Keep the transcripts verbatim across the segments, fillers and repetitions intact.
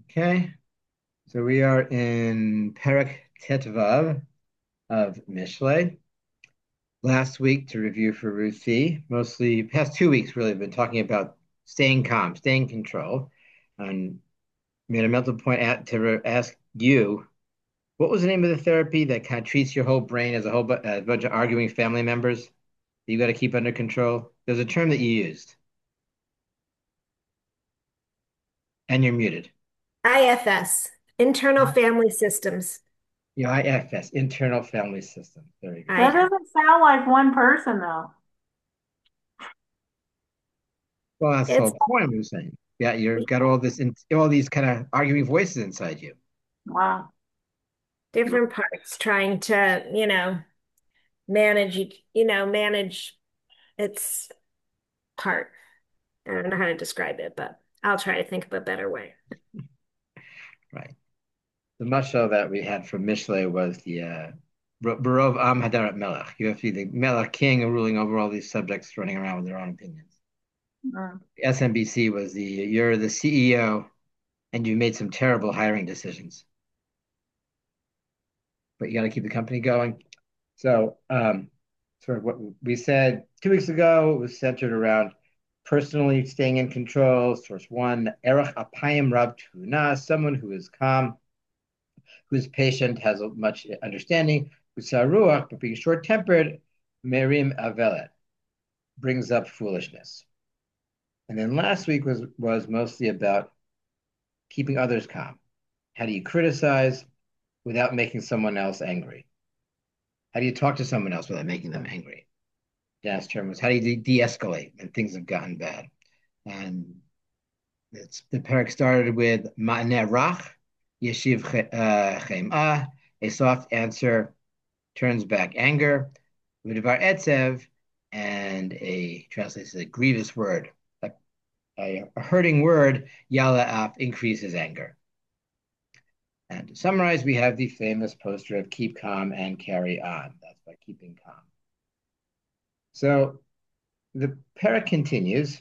Okay, so we are in Perek Tetvav of Mishlei. Last week, to review for Ruthie, mostly past two weeks, really, been talking about staying calm, staying in control, and made a mental point at, to ask you, what was the name of the therapy that kind of treats your whole brain as a whole bu a bunch of arguing family members that you got to keep under control? There's a term that you used, and you're muted. I F S, Internal Family Systems. Yeah, I F S, internal family system. Very good. I That doesn't sound like one person though. Well, that's the it's whole point I'm saying. Yeah, you've got all this in, all these kind of arguing voices inside you. Wow. different parts trying to, you know, manage, each- you know, manage its part. I don't know how to describe it, but I'll try to think of a better way. Right. The mashal that we had from Mishlei was the uh, Barov Am Hadarat Melech. You have to be the Melech king ruling over all these subjects running around with their own opinions. Mm. S M B C was the you're the C E O and you made some terrible hiring decisions, but you got to keep the company going. So, um, sort of what we said two weeks ago was centered around personally staying in control. Source one, Erech Apayim Rab Tuna, someone who is calm, who is patient, has much understanding, Usaruach, but being short-tempered, Merim Avelet, brings up foolishness. And then last week was was mostly about keeping others calm. How do you criticize without making someone else angry? How do you talk to someone else without making them angry? Dan's term was how do you de escalate when things have gotten bad? And it's the parak started with Ma'aneh Rach, Yeshiv uh, Chem'ah, a soft answer turns back anger, Vidvar Etzev, and a translates a grievous word, a, a, a hurting word, Yala Af, increases anger. And to summarize, we have the famous poster of keep calm and carry on. That's by keeping calm. So the parak continues.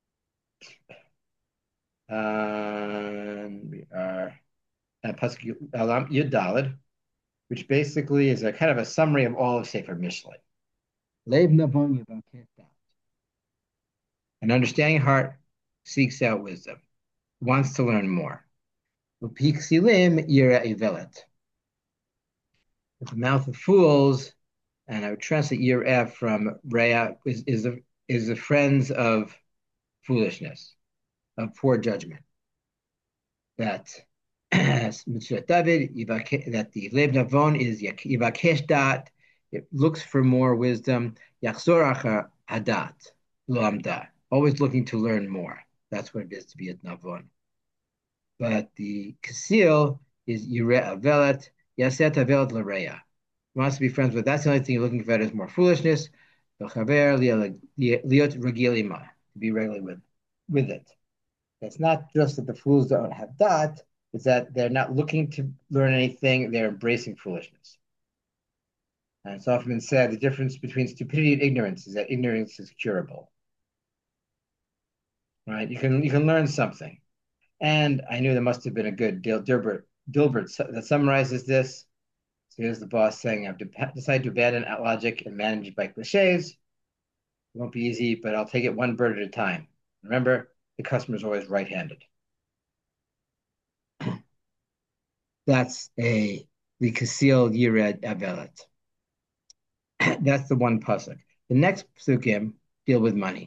Um, we are at Pasuk Alam Yud Daled, which basically is a kind of a summary of all of Sefer Mishlei. Lev Navon Yevakeh Dat. An understanding heart seeks out wisdom, wants to learn more. Upiksilim Yira Ivelet. With the mouth of fools, and I would translate Yireh from Rea, is, is, the, is the friends of foolishness, of poor judgment. That Mitzvah David, that the Lev Navon is Yivakesh Dat, it looks for more wisdom. Yachzor Hadat, Lamda, always looking to learn more. That's what it is to be a Navon. But the Kasil is Yireh Avelet, Yaset Avelet Lareya. Wants to be friends with. That's the only thing you're looking for is more foolishness. Liot Regilima, to be regularly with, with it. It's not just that the fools don't have dot, it's that they're not looking to learn anything, they're embracing foolishness. And it's often been said the difference between stupidity and ignorance is that ignorance is curable. Right? You can you can learn something. And I knew there must have been a good Dil- Dilbert, Dilbert that summarizes this. So here's the boss saying, I've de- decided to abandon logic and manage by cliches. It won't be easy, but I'll take it one bird at a time. Remember, the customer is always right-handed. That's a the Kasil Yired Avelet. That's the one pasuk. The next psukim deal with money,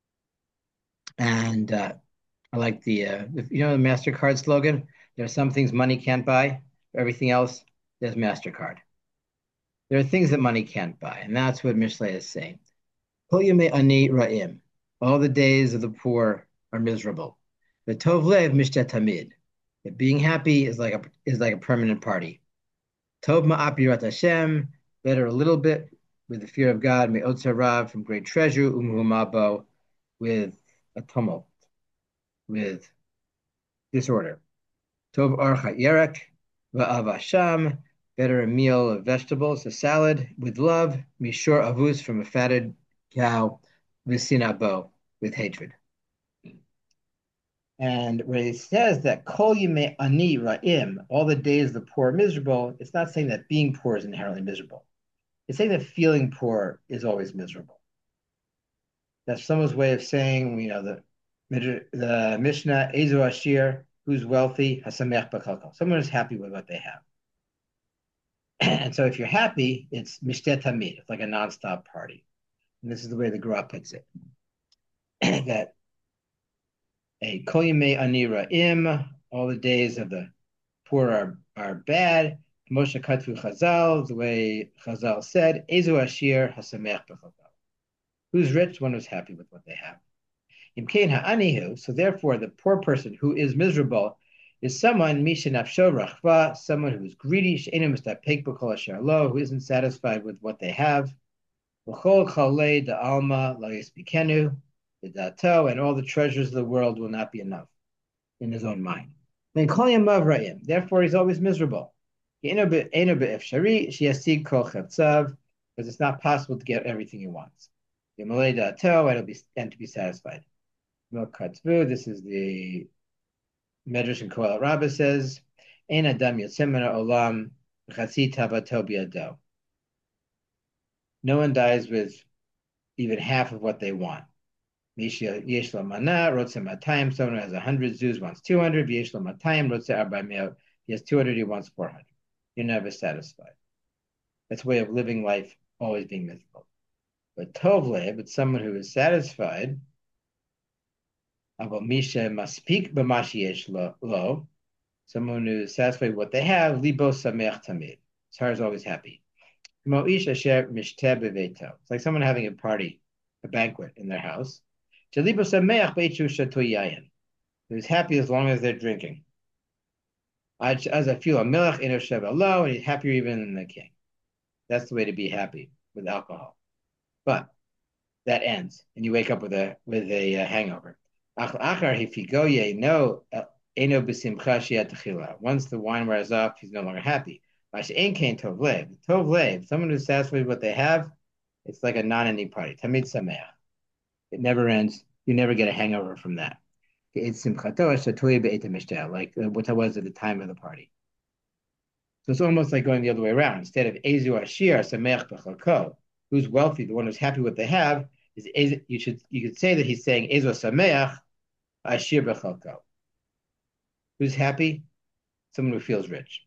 and uh, I like the uh, if, you know the Mastercard slogan. There are some things money can't buy. Everything else, there's Mastercard. There are things that money can't buy, and that's what Mishlei is saying. Kol yemei ani ra'im. All the days of the poor are miserable. The tov lev mishtat tamid. That being happy is like a is like a permanent party. Tov ma'ap yirat Hashem. Better a little bit with the fear of God. Me'ot rav from great treasure. Umhumabo with a tumult, with disorder. Tov archa yerek va'avasham. Better a meal of vegetables, a salad with love. Mishor avus from a fatted cow. Visinabo with hatred. And when it says that kol yimei ani ra'im, all the days the poor are miserable, it's not saying that being poor is inherently miserable. It's saying that feeling poor is always miserable. That's someone's way of saying, you know, the the Mishnah, Ezu Ashir, who's wealthy, Hasamech B'chalkal. Someone is happy with what they have. And so if you're happy, it's Mishtet Tamid. It's like a nonstop party. And this is the way the Gra puts it. That a Kol Yimei Ani Ra'im, all the days of the poor are, are bad. Moshe Katvu Chazal, the way Chazal said, Ezu Ashir Hasamech B'chalkal. Who's rich? One who's happy with what they have. Imkein ha'anihu, so therefore the poor person who is miserable is someone mishenafsho rachva, someone who is greedy, she'enu mistapek b'kol asher lo, who isn't satisfied with what they have. V'chol chalei da'alma lo yispikenu, the dato, and all the treasures of the world will not be enough in his own mind. Then kol yamav ra'im, therefore he's always miserable. Eino be'efshari sheyasig kol chatzav, because it's not possible to get everything he wants. Yamalei dato, and, be, and to be satisfied. This is the Medrash in Kohelet Rabbah says, "Ein adam yotzem min ha'olam v'chatzi tavato biyado." No one dies with even half of what they want. Yesh lo mana rotze matayim. Someone who has a hundred zoos wants two hundred. Yesh lo matayim rotze arba meot. He has two hundred. He wants four hundred. You're never satisfied. That's a way of living life, always being miserable. But tovle, but someone who is satisfied. About Misha Maspik B'Mashi Lo, someone who is satisfied with what they have, Libo Samech Tamid. His heart is always happy. It's like someone having a party, a banquet in their house. Libo Samech B'Echu Shatu Yayin. He's happy as long as they're drinking. As I feel a milach in Sheva Lo, and he's happier even than the king. That's the way to be happy with alcohol. But that ends, and you wake up with a with a uh, hangover. Once the wine wears off, he's no longer happy. Someone who's satisfied with what they have, it's like a non-ending party. Tamid sameach. It never ends. You never get a hangover from that. Like what I was at the time of the party. So it's almost like going the other way around. Instead of Ezu Ashir Sameach B'chalko, who's wealthy, the one who's happy with what they have, is you should you could say that he's saying Ezu Sameach Ashir B'chalko. Who's happy? Someone who feels rich.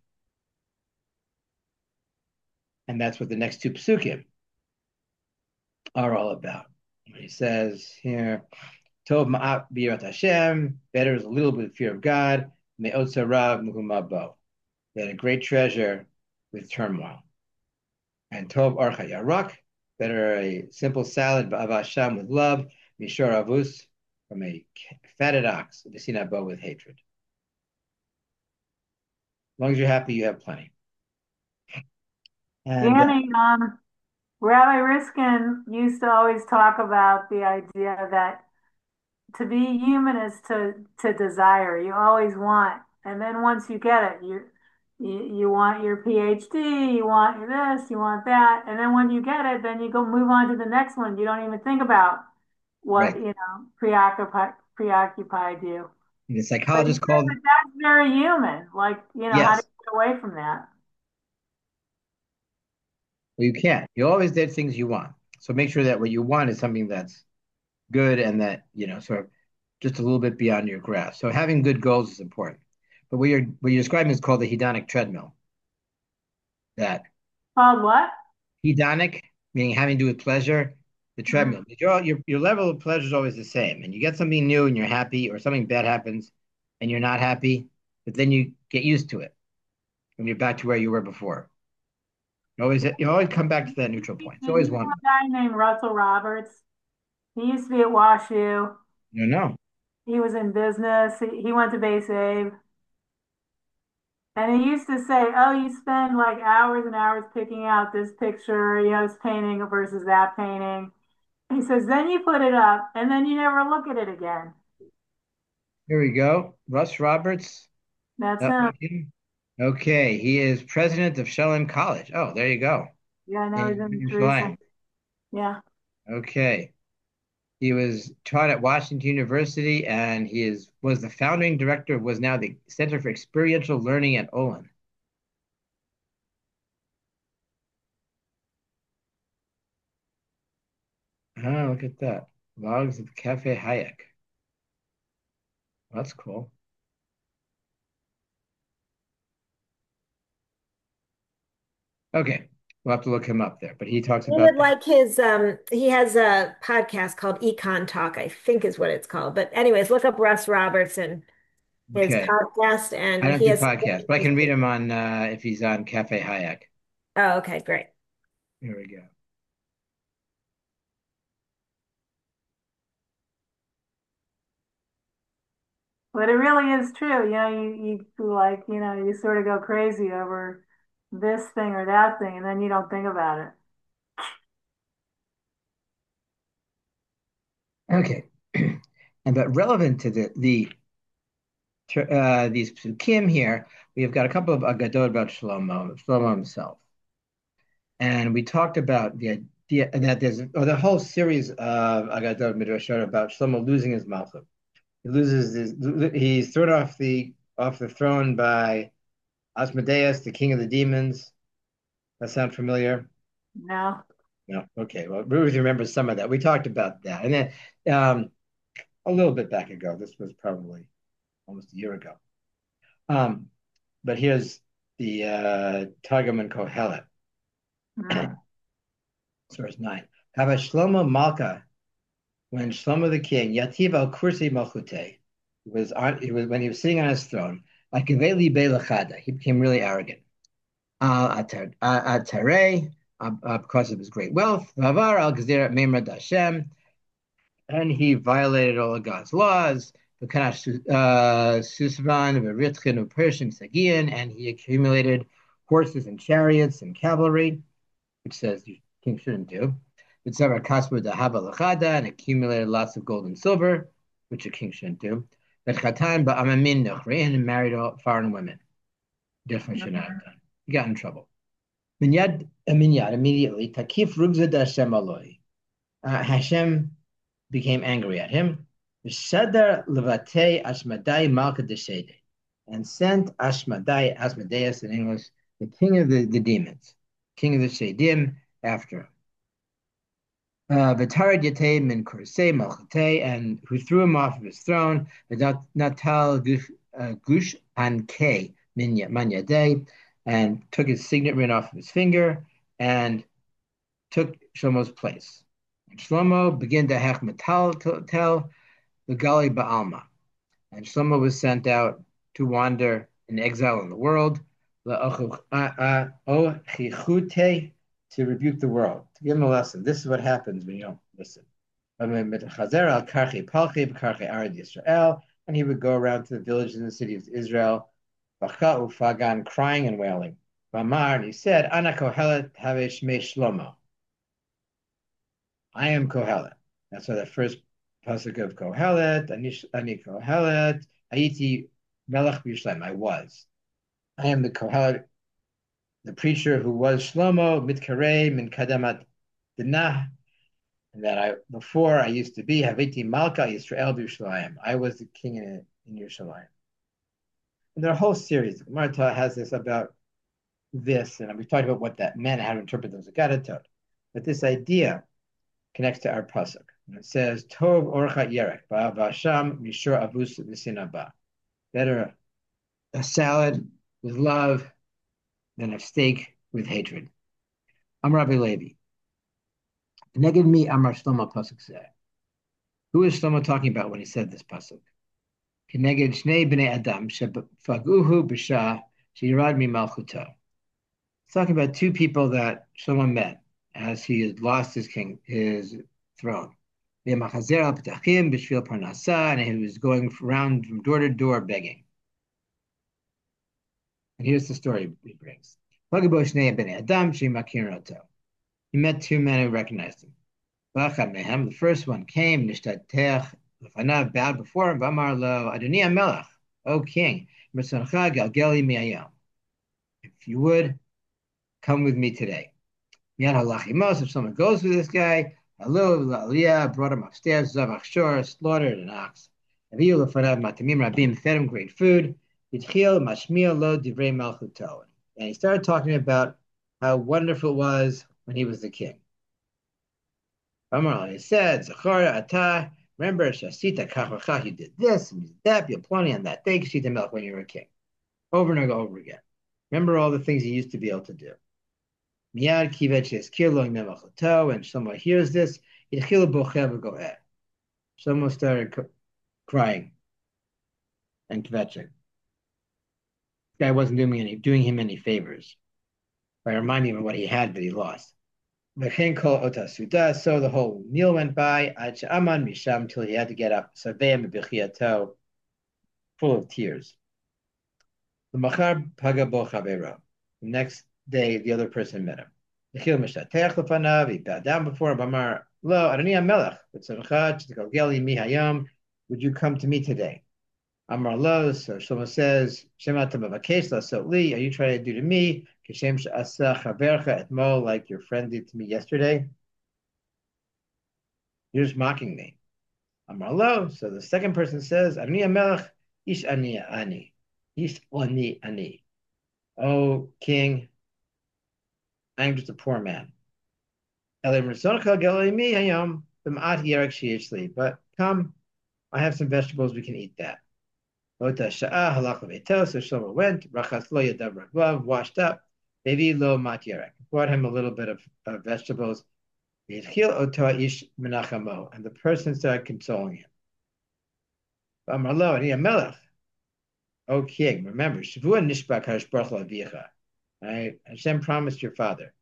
And that's what the next two psukim are all about. He says here, Tov ma'at b'yirat Hashem, better is a little bit of fear of God, me'ot sarav muhumabo, than a great treasure with turmoil. And Tov archa yarak, better a simple salad b'avasham with love, mishor avus, from a fatted ox, v'sinabo with hatred. As long as you're happy, you have plenty. And Danny, um, Rabbi Riskin used to always talk about the idea that to be human is to to desire. You always want, and then once you get it, you you, you want your PhD, you want this, you want that, and then when you get it, then you go move on to the next one. You don't even think about what right. you know preoccupied preoccupied you. The psychologist called that that's very human. Like you know, yes. How do you get away from that? Well, you can't. You always did things you want. So make sure that what you want is something that's good and that, you know, sort of just a little bit beyond your grasp. So having good goals is important. But what you're what you're describing is called the hedonic treadmill. That called what? Hedonic, meaning having to do with pleasure, the treadmill. Mm-hmm. Your, your your level of pleasure is always the same. And you get something new and you're happy, or something bad happens and you're not happy, but then you get used to it and you're back to where you were before. You always you always come back to that neutral point. It's always one. A guy named Russell Roberts. He used to be at WashU. No, no. He was in business. He, he went to Base Abe. And he used to say, oh, you spend like hours and hours picking out this picture, you know, this painting versus that painting. He says, then you put it up and then you never look at it again. Here we go. Russ Roberts. That's him. him. Okay, he is president of Shalem College. Oh, there you go. Yeah, I know he's in Jerusalem. Yeah. Okay. He was taught at Washington University, and he is was the founding director, was now the Center for Experiential Learning at Olin. Oh, look at that. Logs of Cafe Hayek. That's cool. Okay. We'll have to look him up there, but he talks You would about that. like his um he has a podcast called Econ Talk, I think is what it's called. But anyways, look up Russ Robertson, his Okay. podcast, I and don't he do has podcasts, but I can read him on uh, if he's on Cafe Hayek. Oh, okay, great. Here we go. But it really is true. You know, you, you like, you know, you sort of go crazy over this thing or that thing, and then you don't think about it. Okay. And but relevant to the the uh, these psukim here, we have got a couple of agadot about Shlomo, Shlomo himself, and we talked about the idea that there's or the whole series of agadot midrashot about Shlomo losing his malchut. He loses his, he's thrown off the off the throne by Asmodeus, the king of the demons. That sound familiar? No. No. Okay. Well, Ruth remembers some of that. We talked about that, and then um, a little bit back ago. This was probably almost a year ago. Um, but here's the uh, Targum and Kohelet, Mm. source nine. Hava Shlomo Malka, when Shlomo the king, Yativ al Kursi Malchute, was on, it was when he was sitting on his throne, like Geveli Beilachada, he became really arrogant. Al Atare, because of his great wealth, Vavar al Gezerah Memra Hashem, and he violated all of God's laws. Susvan, Veritchin, Persian Sagian, and he accumulated horses and chariots and cavalry, which says you king shouldn't do. Mitzvah Kasper Dahaba Lachada, and accumulated lots of gold and silver, which a king shouldn't do. Bechatan Ba'amamin Nochrein, and married all foreign women. Definitely should not have done. He got in trouble. Minyad, Minyad, immediately, Takif Rugza Hashem Aloi. Uh, Hashem became angry at him. Shadar Levate Ashmadai Malka Deshede, and sent Ashmadai, Asmodeus in English, the king of the, the demons, king of the Shedim, after him. V'tarad Yate min Kursei Malchate, and who threw him off of his throne, Natal Gush Anke min Manyadeh, and took his signet ring off of his finger, and took Shlomo's place. And Shlomo began to have metal tell the Gali Ba'alma, and Shlomo was sent out to wander in exile in the world, to rebuke the world, to give him a lesson. This is what happens when you don't listen. And he would go around to the villages and the cities of Israel, crying and wailing. And he said, Ana Kohelet Havesh Me Shlomo. I am Kohelet. That's why the first pasuk of Kohelet, Ani Kohelet, Haiti Melech B'Yishlaim. I was. I am the Kohelet, the preacher who was Shlomo, Mitkarei, Min Kadamat Dinah, and that I before I used to be Haviti Malka Yisrael B'Yishlaim. I was the king in, in Yerushalayim. And there are a whole series. The Gemara has this about this, and we talked about what that meant, how to interpret those Agadah. But this idea connects to our pasuk. And it says, Tov orcha yerek, ba'avasham mishur avus v'sinaba. Better a salad with love than a steak with hatred. Amar Rabbi Levi. Neged mi Amar Shlomo pasuk say. Who is Shlomo talking about when he said this pasuk? Keneged shnei bnei Adam shefaguhu b'shah sheyirad mi malchuto. It's talking about two people that Shlomo met as he had lost his king, his throne. And he was going around from door to door begging. And here's the story he brings. He met two men who recognized him. The first one came, bowed before him, Adoni Melech, O king, if you would, come with me today. If someone goes with this guy, Alil Aliyah brought him upstairs. Zavach Shor slaughtered an ox. Aviyu lefanav matamim rabim fed him great food. Yitchil mashmiel lo divrei malchuto. And he started talking about how wonderful it was when he was the king. Amar, he said, Zachar Ata, remember Shasita Kachachach, you did this and you did that, you plenty on that day, Kashita Melch when you were a king. Over and over again. Remember all the things you used to be able to do. Miyad Kivet Sheskir Lo Memelachoto, and someone hears this, Yitchil Bochev Goeh. Someone started crying and kvetching. This guy wasn't doing, any, doing him any favors by reminding him of what he had that he lost. So the whole meal went by, Aman Misham, till he had to get up, full of tears. The Machar Pagabo Chavero. The next day, the other person met him. He bowed down before him. Amar, Lo, Adoni Melech, would you come to me today? Amar Lo, so someone says, Shemata Mavakesh La Sotli, are you trying to do to me? Kishem Asa Chavercha Etmol, like your friend did to me yesterday? You're just mocking me. Amar Lo, so the second person says, Adoni Melech, Ish Ani Ani. Ish Ani Ani. Oh, king, I'm just a poor man. But come, I have some vegetables, we can eat that. So Shlomo went, washed up, brought him a little bit of, of vegetables, and the person started consoling him. O king, remember, right? Hashem promised your father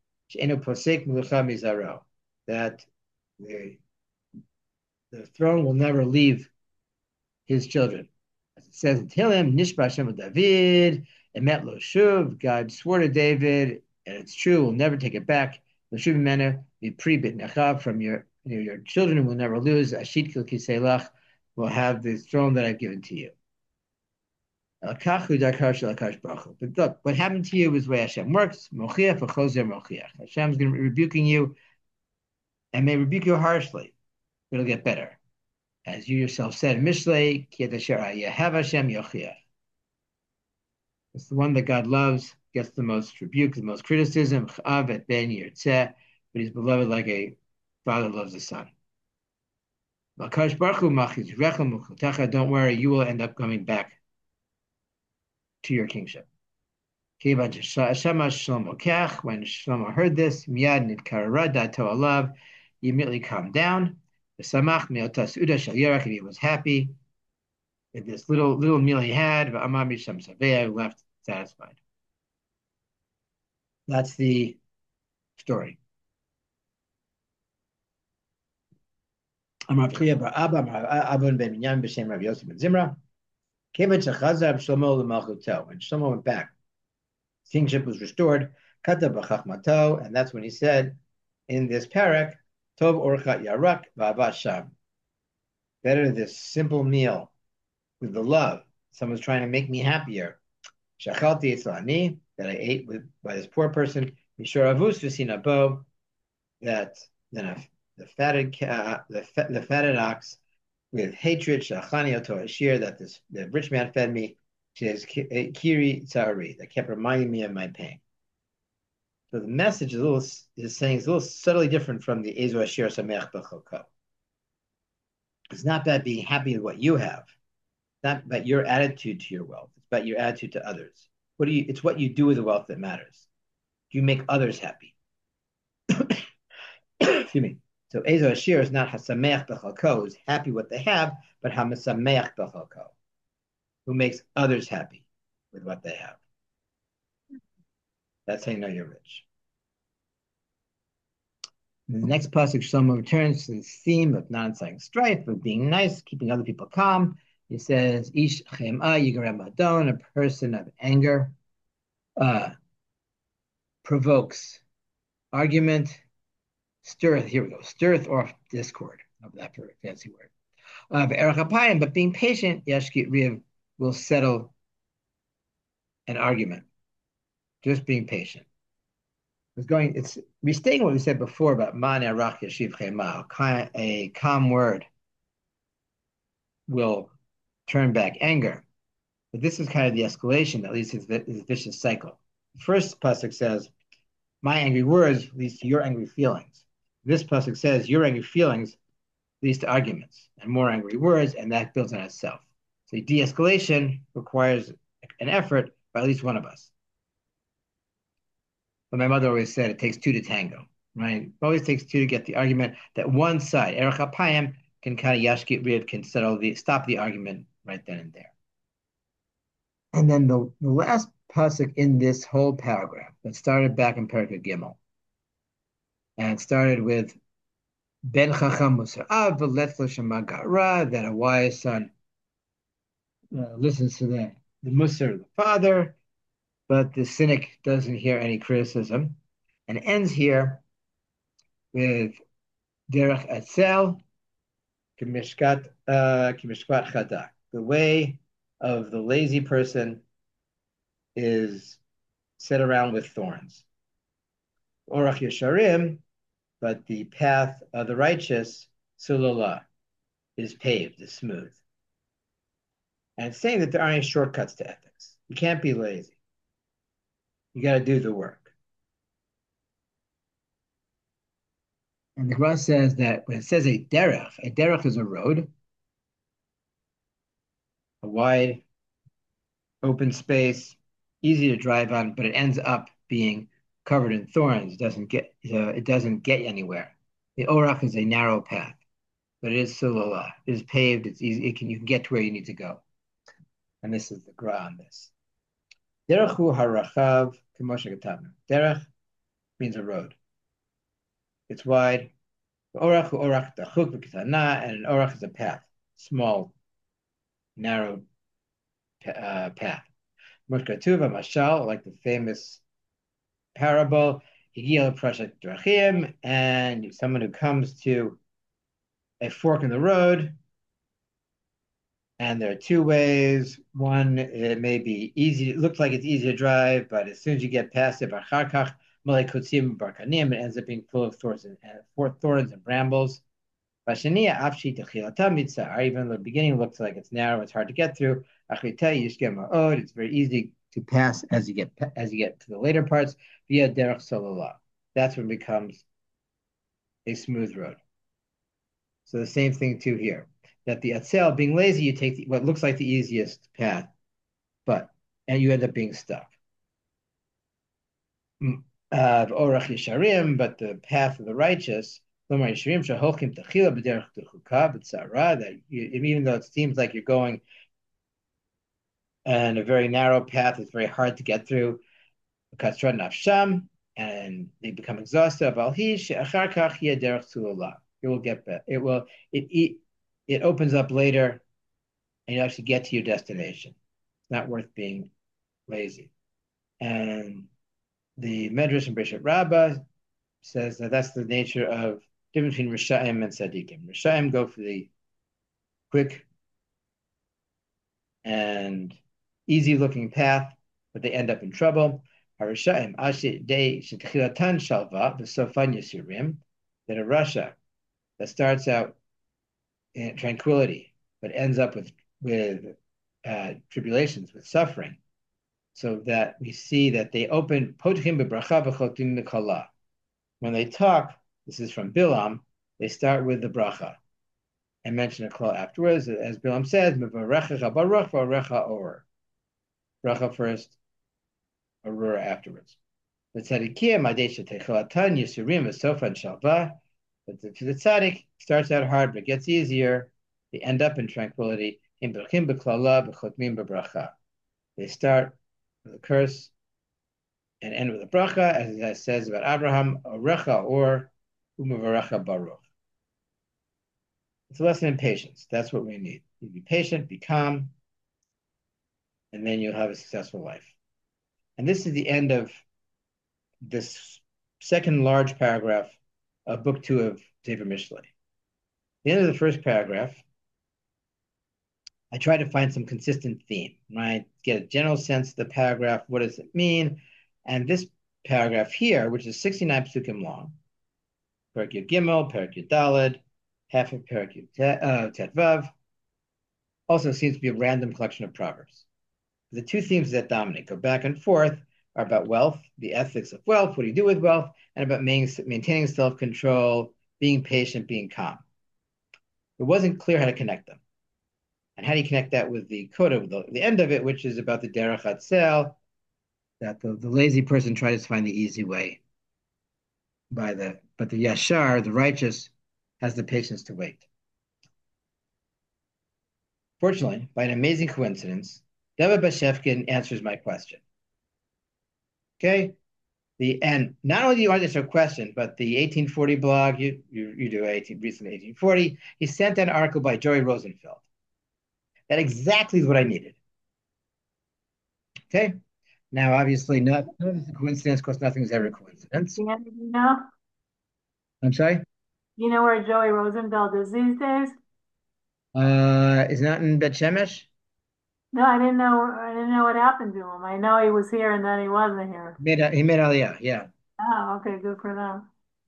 that the, the throne will never leave his children. As it says in Tehillim, Nishba Hashem David, Emet Lo Shuv, God swore to David, and it's true, we'll never take it back. Lo Shuv Mimenu, be pre-bit nechav, from your, you know, your children will never lose. Ashit Kil Kiseilach will have the throne that I've given to you. But look, what happened to you is the way Hashem works. Mochiach v'chozer mochiach. Hashem's going to be rebuking you and may rebuke you harshly. It'll get better. As you yourself said, Mishlei, Yehav Hashem Yochiach. It's the one that God loves, gets the most rebuke, the most criticism, Ch'av et ben yirtzeh, but he's beloved like a father loves a son. Don't worry, you will end up coming back to your kingship. When Shlomo heard this, he immediately calmed down. And he was happy with this little little meal he had. Left satisfied. That's the story. When Shlomo went back, kingship was restored, and that's when he said in this parak, Tov orchat yarak v'avat sham. Better this simple meal with the love. Someone's trying to make me happier. Shachalti etzlani, that I ate with by this poor person. Mishor avus v'sina bo, that then a, the fatted uh, the, the fatted ox with hatred. Shachani oto ashir, that this the rich man fed me. She has kiri tzari, that kept reminding me of my pain. So the message is a little is saying it's a little subtly different from the Ezo Ashir Sameach B'Cholko. It's not about being happy with what you have. It's not about your attitude to your wealth. It's about your attitude to others. What do you? It's what you do with the wealth that matters. Do you make others happy? Excuse me. So Ezo Ashir is not Hasameach B'Cholko, who's happy what they have, but Hamasameach B'Cholko, who makes others happy with what they have. That's how you know you're rich. In the next pasuk, Shlomo returns to this theme of not inciting strife, of being nice, keeping other people calm. He says, "Ish chem'a yigarem adon," a person of anger uh, provokes argument, stirreth. Here we go, stirreth or discord. Of that fancy word. Uh, but being patient, yashkit riv, will settle an argument. Just being patient. it's going, it's restating what we said before about man arach yashiv chema, a calm word will turn back anger. But this is kind of the escalation that leads to this vicious cycle. The first pasuk says, my angry words leads to your angry feelings. This pasuk says, your angry feelings leads to arguments and more angry words, and that builds on itself. So de-escalation requires an effort by at least one of us. But my mother always said it takes two to tango, right? It always takes two to get the argument that one side, Erech HaPayim, can kind of yashkit rid, can settle the, stop the argument right then and there. And then the, the last pasuk in this whole paragraph that started back in Perek Gimel, and it started with Ben Chacham Musar that a wise son uh, listens to the, the Musar of the father, but the cynic doesn't hear any criticism, and ends here with Derech Etzel Kimishkat uh, Kimishkat Chadak. The way of the lazy person is set around with thorns. Orach Yesharim, but the path of the righteous, Sulala, is paved, is smooth. And it's saying that there aren't any shortcuts to ethics. You can't be lazy. You got to do the work. And the Gemara says that when it says a derech, a derech is a road, a wide, open space, easy to drive on, but it ends up being covered in thorns. It doesn't get uh, it doesn't get anywhere. The orach is a narrow path, but it is sulala. It is paved. It's easy. It can you can get to where you need to go. And this is the gra on this. Derechu harachav k'moshe katabna. Derech means a road. It's wide. Orach orach dachuk v'kitana, and an orach is a path, small, narrow uh, path. Mushkatuva mashal, like the famous parable, Higil Prashak Drachim, and someone who comes to a fork in the road, and there are two ways. One, it may be easy, it looks like it's easy to drive, but as soon as you get past it, Barcharkach, Malay Barkanim, it ends up being full of thorns and, and thorns and brambles. Bashania Afshi Techilata Mitzah, even though the beginning looks like it's narrow, it's hard to get through. Achritei Yishkem Ma'od, it's very easy to pass as you get as you get to the later parts via Derech Solala. That's when it becomes a smooth road. So the same thing too here. That the Atzel, being lazy, you take the, what looks like the easiest path, but and you end up being stuck. Uh, Orach Yesharim, but the path of the righteous, that you, even though it seems like you're going and a very narrow path, it's very hard to get through, and they become exhausted. It will get better. It will it, it it opens up later, and you actually get to your destination. It's not worth being lazy. And the Medrash in Breshet Rabbah says that that's the nature of difference between Rishayim and Tzaddikim. Rishayim go for the quick and easy-looking path, but they end up in trouble. Harishayim, Ashdei Shetchilatan Shalva, V'Sofan Yisurim, that a Rasha that starts out in tranquility, but ends up with with uh, tribulations, with suffering, so that we see that they open Potchim B'Bracha V'Chotim B'Kala. When they talk, this is from Bilam, they start with the bracha and mention a klal afterwards. As Bilam says, Mevarecha Baruch V'Orecha Or. Bracha first, Aurora afterwards. The tzaddikim, Adesha Techilatan, Yisurim, V'Sofan Shalva. But the, the tzaddik starts out hard, but gets easier. They end up in tranquility. In Berchim B'Klala, B'Chotmim B'Bracha. They start with a curse and end with a bracha, as it says about Abraham, Orecha Or, Umavarecha Baruch. It's a lesson in patience. That's what we need. You be patient, be calm, and then you'll have a successful life. And this is the end of this second large paragraph of book two of Sefer Mishlei. The end of the first paragraph, I try to find some consistent theme, right? Get a general sense of the paragraph. What does it mean? And this paragraph here, which is sixty-nine psukim long, Perek Yud Gimel, Perek Yud Daled, half of Perek Yud Tet Vav, also seems to be a random collection of proverbs. The two themes that dominate, go back and forth, are about wealth, the ethics of wealth, what do you do with wealth, and about maintaining self-control, being patient, being calm. It wasn't clear how to connect them. And how do you connect that with the coda, the, the end of it, which is about the derech hatzel, that the, the lazy person tries to find the easy way by the, but the yashar, the righteous, has the patience to wait. Fortunately, by an amazing coincidence, Deva Bashevkin answers my question. Okay? The and not only do you answer a question, but the eighteen forty blog, you you, you do eighteen recently eighteen forty, he sent an article by Joey Rosenfeld. That exactly is what I needed. Okay? Now, obviously, not, none of this is a coincidence because nothing is ever a coincidence. Yeah, you know? I'm sorry? You know where Joey Rosenfeld is these days? Uh, is not in Bet Shemesh? No, I didn't know. I didn't know what happened to him. I know he was here and then he wasn't here. He made, he made Aliyah, yeah. Oh, okay, good for them.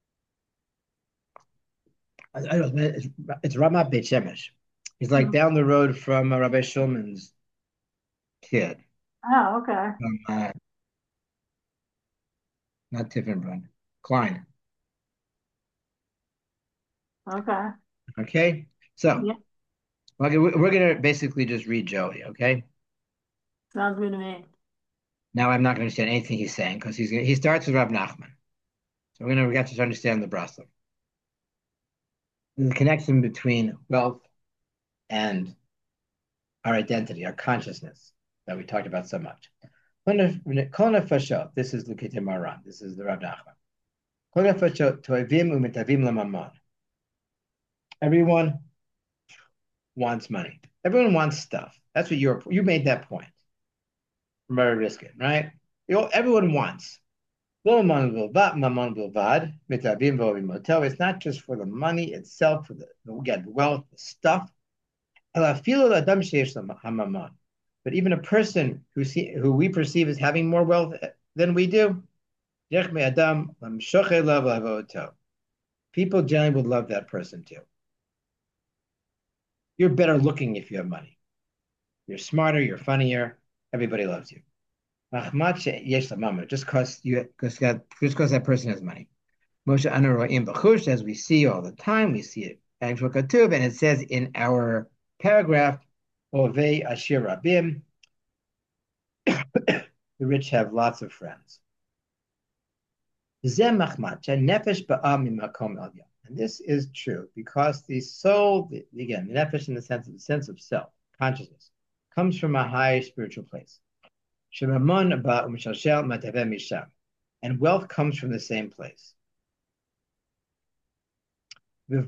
I, I don't know, it's, it's Ramat Bet Shemesh. He's like Mhm. down the road from uh, Rabbi Shulman's kid. Oh, okay. From, uh, not Tiffenbrun, Klein. Okay. Okay? So, Yeah, we're, we're going to basically just read Joey, okay? sounds good to me. Now I'm not going to understand anything he's saying because he's gonna, he starts with Rav Nachman. So we're going to we have to understand the Braslav. There's a connection between wealth and our identity, our consciousness that we talked about so much. This is Lukete Maran. This is the Rav Nachman. Everyone wants money. Everyone wants stuff. That's what you're. You made that point. Remember Riskin, right? You know, everyone wants. It's not just for the money itself, for the again, the wealth, the stuff. But even a person who see, who we perceive as having more wealth than we do, people generally would love that person too. You're better looking if you have money. You're smarter, you're funnier, everybody loves you. Just because you just because that person has money. Moshe Anaroim Bachush, as we see all the time, we see it. And it says in our paragraph, Ovei Ashir Rabim, the rich have lots of friends. And this is true because the soul, again, the nefesh in the sense of the sense of self, consciousness, comes from a high spiritual place. And wealth comes from the same place. Because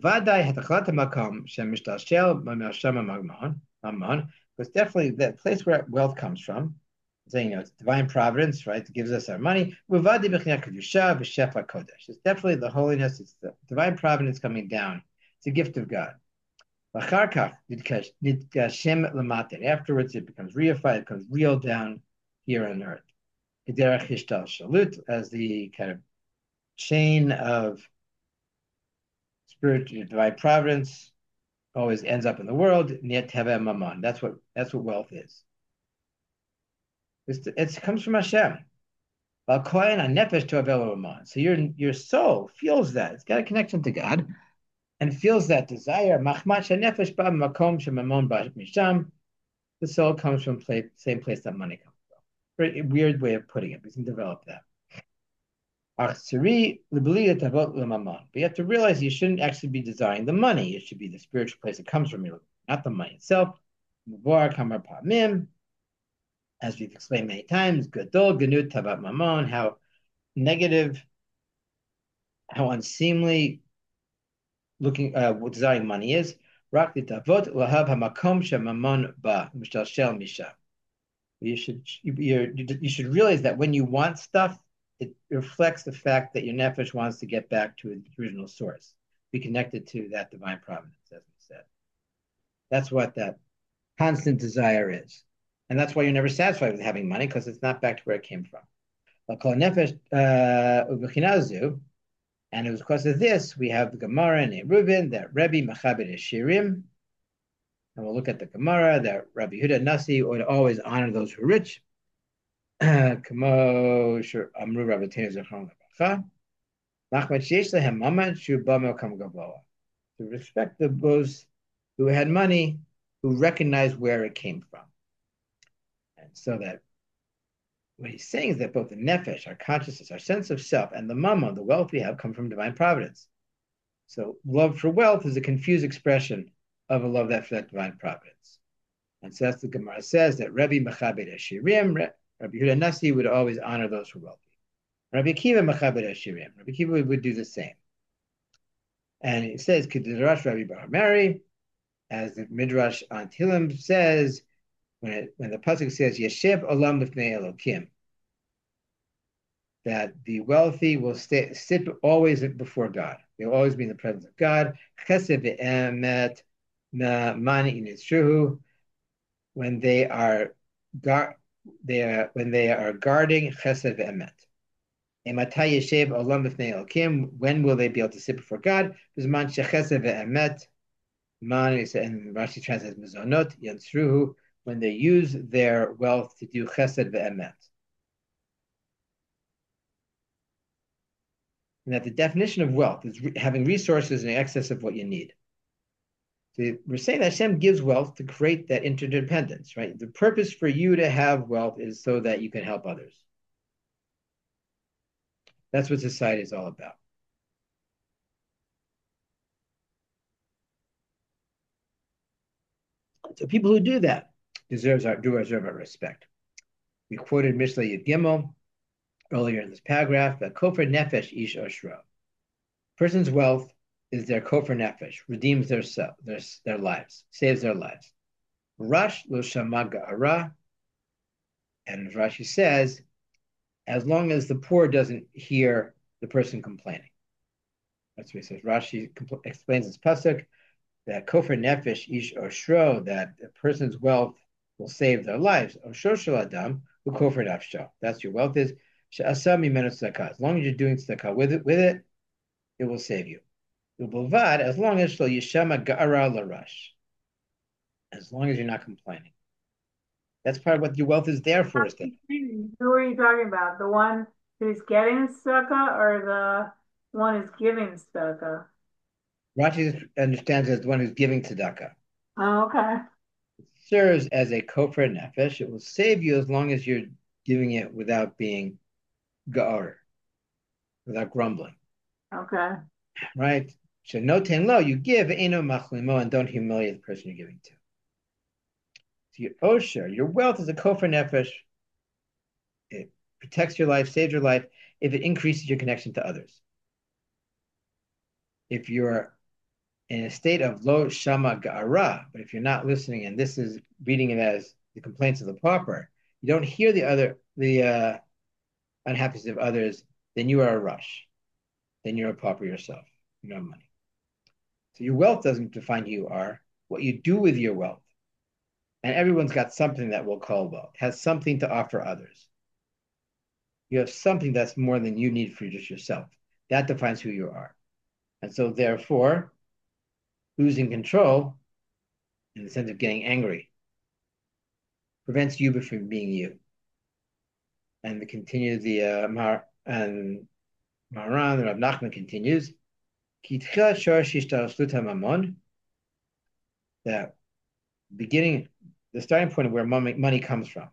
definitely the place where wealth comes from, saying, you know, it's divine providence, right? It gives us our money. It's definitely the holiness, it's the divine providence coming down. It's a gift of God. Afterwards, it becomes reified, it becomes real down here on earth. As the kind of chain of spiritual divine providence always ends up in the world. That's what that's what wealth is. It's, it comes from Hashem. So your your soul feels that it's got a connection to God, and feels that desire. The soul comes from the same place that money comes from. Very weird way of putting it. We can develop that. But you have to realize you shouldn't actually be desiring the money. It should be the spiritual place it comes from, not the money itself. As we've explained many times, gadol ganut tavat mamon, how negative, how unseemly looking, uh, desiring money is. You should you, you should realize that when you want stuff, it reflects the fact that your nefesh wants to get back to its original source, be connected to that divine providence, as we said. That's what that constant desire is. And that's why you're never satisfied with having money, because it's not back to where it came from. nefesh ubechinazu, and it was because of this we have the Gemara in Reuben that Rebbe Machabed Shirim, and we'll look at the Gemara that Rabbi Yehuda Nasi would always honor those who are rich. Kamo Amru Rabbeinu Zechron Lebracha. Nachmat Sheish Lehem Mamad Shu Bamel Kam Gavoa. To respect the those who had money, who recognized where it came from. And so that what he's saying is that both the nefesh, our consciousness, our sense of self, and the mammon, the wealth we have, come from divine providence. So love for wealth is a confused expression of a love that for that divine providence. And so that's the Gemara says that Rabbi Machabed Ashirim, Rabbi Yehuda Nasi would always honor those who are wealthy. Rabbi Akiva Machabed Ashirim, Rabbi Akiva would do the same. And it says, Kedrash Rabbi Bar Mari, as the Midrash on Tehillim says, when it, when the pasuk says Yeshev Olam Lifnei Elokim, that the wealthy will stay, sit always before God. They'll always be in the presence of God. Chesed ve'emet mani initzruhu, when they are gar, they are when they are guarding chesed ve'emet. Ematay Yeshev Olam Lifnei Elokim, when will they be able to sit before God? Bizman shechesed ve'emet mani, and Rashi translates mizonot yansruhu, when they use their wealth to do chesed ve'emet. And that the definition of wealth is re- having resources in excess of what you need. So we're saying that Hashem gives wealth to create that interdependence, right? The purpose for you to have wealth is so that you can help others. That's what society is all about. So people who do that deserves our, do deserve our respect. We quoted Mishle Yud Gimel earlier in this paragraph, that kofer nefesh ish oshra. Person's wealth is their kofer nefesh, redeems their, their, their lives, saves their lives. Rash lo shama ga'ara, and Rashi says, as long as the poor doesn't hear the person complaining. That's what he says. Rashi compl- explains this pasuk, that kofer nefesh ish oshro, that a person's wealth will save their lives. Oshro shel adam hu kofer nafsho. That's your wealth is. As long as you're doing tzedakah with it, with it, it will save you. As long as yishama ga'ara larash, as long as you're not complaining. That's part of what your wealth is there for. Is that who are you talking about? The one who's getting tzedakah or the one who's giving tzedakah? Rashi understands it as the one who's giving tzedakah. Oh, okay. It serves as a kofer nefesh. It will save you as long as you're giving it without being ga'ar, without grumbling. Okay. Right? So no ten lo, you give eno machlimo, and don't humiliate the person you're giving to. So your osher, your wealth is a kofer nefesh. It protects your life, saves your life, if it increases your connection to others. If you're in a state of lo shama ga'ara, but if you're not listening, and this is reading it as the complaints of the pauper, you don't hear the other the uh, unhappiness of others, then you are a rush. Then you're a pauper yourself. You don't have money. So your wealth doesn't define who you are, what you do with your wealth. And everyone's got something that we'll call wealth, has something to offer others. You have something that's more than you need for just yourself. That defines who you are. And so therefore, losing control, in the sense of getting angry, prevents you from being you. And the continue the uh, Mar and Maran Rav Nachman continues, that beginning, the starting point of where money, money comes from.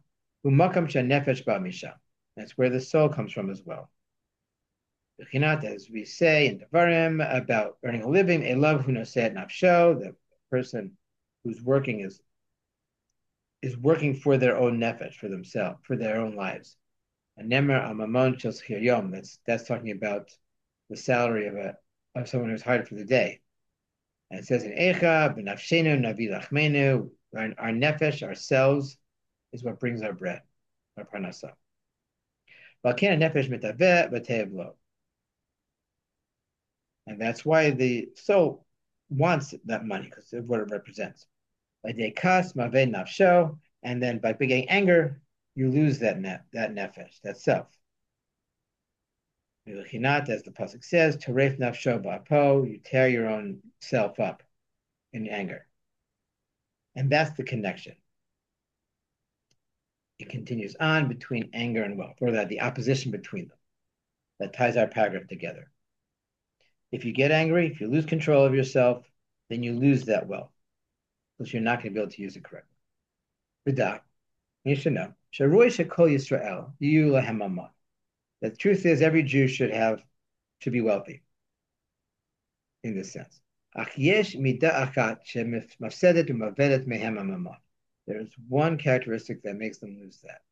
That's where the soul comes from as well. As we say in Devarim about earning a living, a love who knows it nafsho, the person who's working is is working for their own nefesh, for themselves, for their own lives. And nemer amamon shel schir yom. That's that's talking about the salary of a of someone who's hired for the day. And it says in Eicha b'nafshenu navi lachmenu, our, our nefesh, ourselves, is what brings our bread, our parnasa. V'alken nefesh mitaveh v'tev lo. And that's why the soul wants that money, because of what it represents. By dekas maveh nafsho, and then by getting anger, you lose that net, that nefesh, that self. As the pasuk says, "Toref nafsho ba'apo," you tear your own self up in anger, and that's the connection. It continues on between anger and wealth, or that the opposition between them, that ties our paragraph together. If you get angry, if you lose control of yourself, then you lose that wealth, because you're not going to be able to use it correctly. V'da, you should know, Sharoi shekol Yisrael yu lahem mamon. The truth is, every Jew should have should be wealthy. In this sense, there's one characteristic that makes them lose that.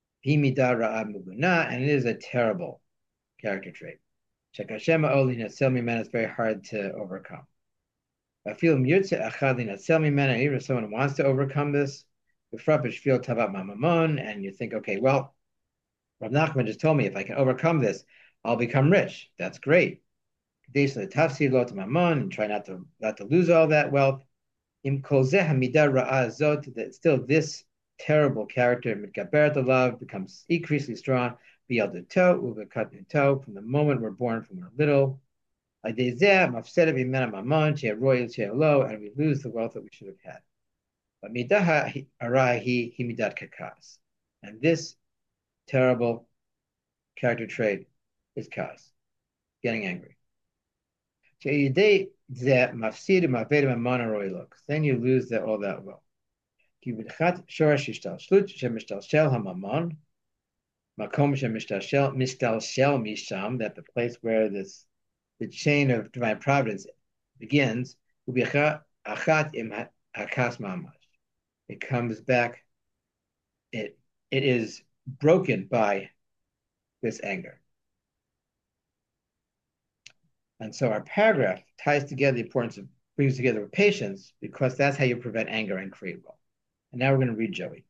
And it is a terrible character trait. It's very hard to overcome. Even if someone wants to overcome this, and you think, okay, well, Rav Nachman just told me if I can overcome this, I'll become rich. That's great. And try not to not to lose all that wealth. Still, this terrible character becomes increasingly strong. From the moment we're born, from we're little, and we lose the wealth that we should have had. And this terrible character trait is kas, getting angry. Then you lose that, all that wealth. That the place where this the chain of divine providence begins, it comes back, it it is broken by this anger. And so our paragraph ties together the importance of, brings together with patience, because that's how you prevent anger and create wealth. And now we're going to read Joey.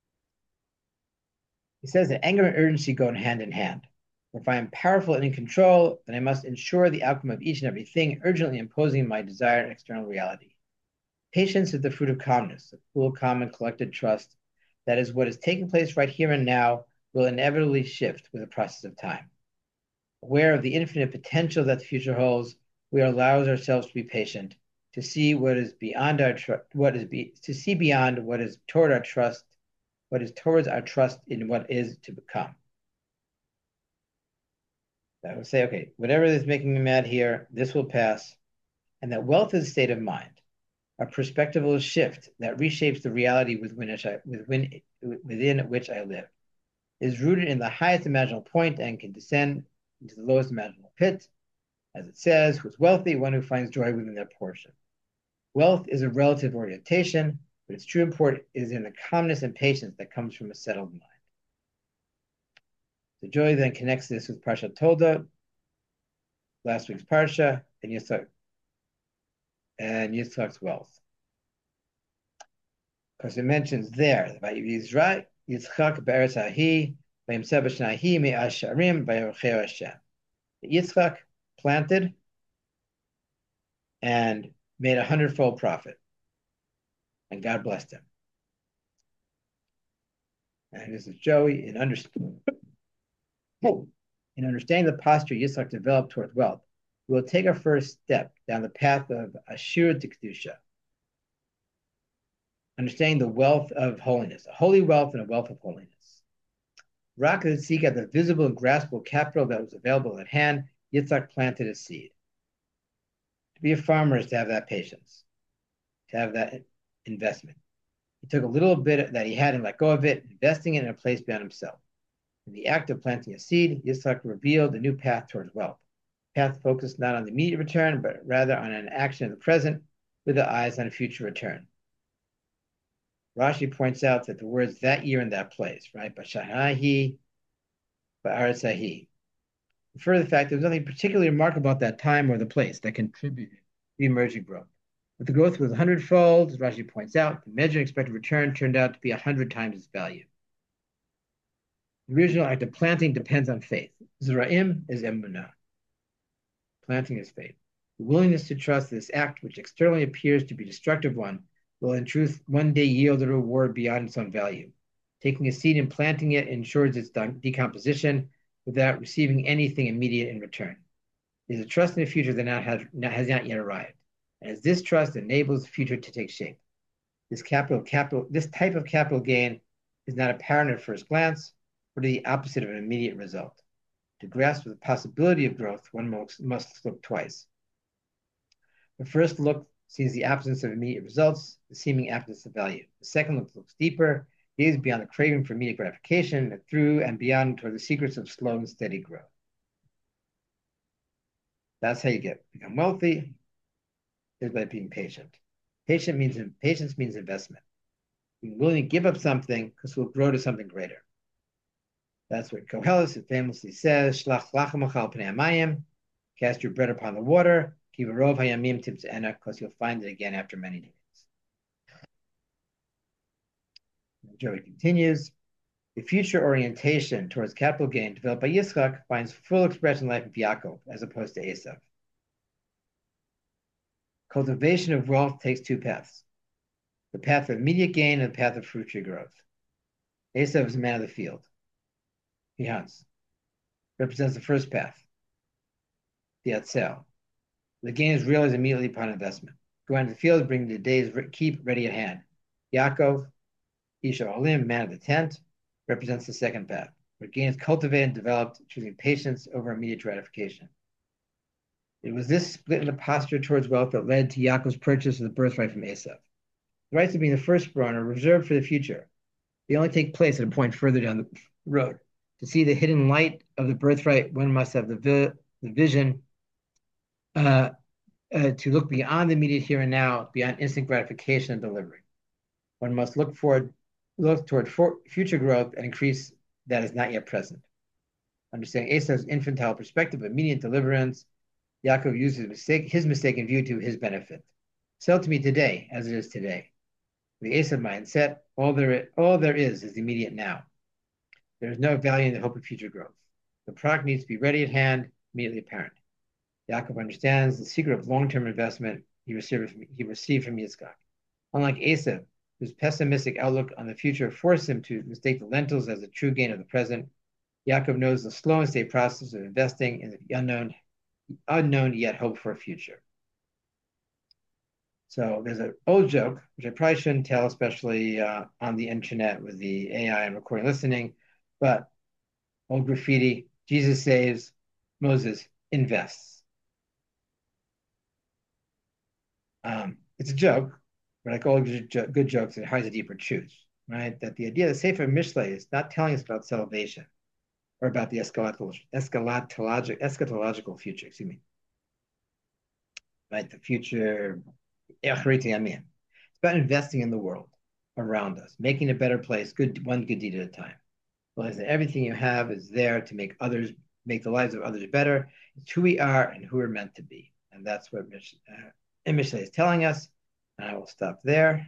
He says that anger and urgency go hand in hand. If I am powerful and in control, then I must ensure the outcome of each and everything, urgently imposing my desired external reality. Patience is the fruit of calmness, a cool, calm, and collected trust that is what is taking place right here and now will inevitably shift with the process of time. Aware of the infinite potential that the future holds, we allow ourselves to be patient, to see what is beyond our tr- what is be- to see beyond what is toward our trust, what is towards our trust in what is to become. I would say, okay, whatever is making me mad here, this will pass, and that wealth is a state of mind. A perspectival shift that reshapes the reality within which I, within, within which I live. It is rooted in the highest imaginable point and can descend into the lowest imaginable pit. As it says, who's wealthy, one who finds joy within their portion. Wealth is a relative orientation, but its true import is in the calmness and patience that comes from a settled mind. So Joy then connects this with Parsha Tolda, last week's Parsha, and Yitzchak, and Yitzchak's wealth. Because it mentions there, by Yitzchak, Be'eretz Ahi, Vayimseh b'shnahi me'asharim, Vayorchei Hashem. Yitzchak planted and made a hundredfold profit, and God blessed him. And this is Joey in understanding. In understanding the posture Yitzchak developed towards wealth, we will take our first step down the path of Ashur to Kedusha, understanding the wealth of holiness, a holy wealth and a wealth of holiness. Rak to seek out the visible and graspable capital that was available at hand, Yitzchak planted a seed. To be a farmer is to have that patience, to have that investment. He took a little bit that he had and let go of it, investing it in a place beyond himself. In the act of planting a seed, Yitzchak revealed a new path towards wealth. A path focused not on the immediate return, but rather on an action in the present with the eyes on a future return. Rashi points out that the words that year and that place, right? Bashanahi, Ba'aretzahi. Refer to the fact there's nothing particularly remarkable about that time or the place that contributed to the emerging growth. But the growth was a hundredfold, as Rashi points out. The measured expected return turned out to be a hundred times its value. The original act of planting depends on faith. Zera'im is emunah. Planting is faith. The willingness to trust this act, which externally appears to be a destructive one, will in truth one day yield a reward beyond its own value. Taking a seed and planting it ensures its decomposition, without receiving anything immediate in return. It is a trust in the future that not has, not, has not yet arrived. And as this trust enables the future to take shape. This capital, capital, this type of capital gain is not apparent at first glance, but the opposite of an immediate result. To grasp the possibility of growth, one must, must look twice. The first look sees the absence of immediate results, the seeming absence of value. The second look looks deeper, gazes beyond the craving for immediate gratification, and through and beyond toward the secrets of slow and steady growth. That's how you get become wealthy, is by being patient. Patient means patience means investment. Being willing to give up something because we'll grow to something greater. That's what Koheles famously says, Shlach lachem achal pnei hamayim, cast your bread upon the water, kivarov hayamim timtzena, because you'll find it again after many days. Joey continues, the future orientation towards capital gain developed by Yitzchak finds full expression in life of Yaakov, as opposed to Esav. Cultivation of wealth takes two paths, the path of immediate gain and the path of future growth. Esav is a man of the field. He hunts. Represents the first path, the atzel. The gain is realized immediately upon investment. Go out into the field, bring the day's keep ready at hand. Yaakov, Isha Olim, man of the tent, represents the second path, where gain is cultivated and developed, choosing patience over immediate gratification. It was this split in the posture towards wealth that led to Yaakov's purchase of the birthright from Esav. The rights of being the firstborn are reserved for the future. They only take place at a point further down the road. To see the hidden light of the birthright, one must have the, vi the vision uh, uh, to look beyond the immediate here and now, beyond instant gratification and delivery. One must look forward, look toward for future growth and increase that is not yet present. Understanding Esav's infantile perspective of immediate deliverance, Yaakov uses his mistake, his mistaken view to his benefit. Sell to me today as it is today. The Esav mindset, all there, all there is is the immediate now. There is no value in the hope of future growth. The product needs to be ready at hand, immediately apparent. Yaakov understands the secret of long-term investment he received from, he received from Yitzchak. Unlike Esav, whose pessimistic outlook on the future forced him to mistake the lentils as the true gain of the present, Yaakov knows the slow and steady process of investing in the unknown, unknown yet hoped for future. So there's an old joke, which I probably shouldn't tell, especially uh, on the internet with the A I and recording listening, but old graffiti, Jesus saves, Moses invests. Um, it's a joke, but like all good, good jokes, it hides a deeper truth, right? That the idea of the Sefer Mishlei is not telling us about salvation or about the eschatological, eschatological, eschatological future, excuse me. Right, the future, it's about investing in the world around us, making a better place, good one good deed at a time. Realize that everything you have is there to make others, make the lives of others better. It's who we are and who we're meant to be. And that's what Mish, uh, Mishlei is telling us. And I will stop there.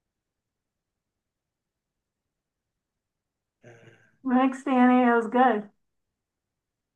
Thanks, Danny. It was good.